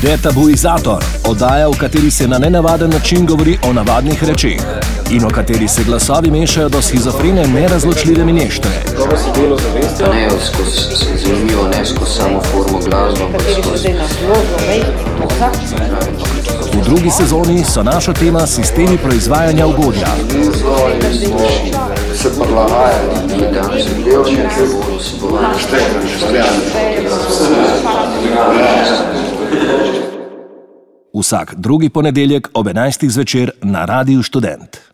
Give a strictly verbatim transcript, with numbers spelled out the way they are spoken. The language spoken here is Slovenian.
Detabuizator, oddaja, v kateri se na nenavaden način govori o navadnih rečeh in v kateri se glasovi mešajo do shizofrene nerazločljive mineštre. Ne skozi zanimivo, ne skozi samo formo glasbo, ampak skozi... V drugi sezoni so naša tema sistemi proizvajanja ugodja. Se prilagajajo, da danes je bil nekaj bolj osebovanje. Vsak drugi ponedeljek ob enajstih zvečer na Radiu Študent.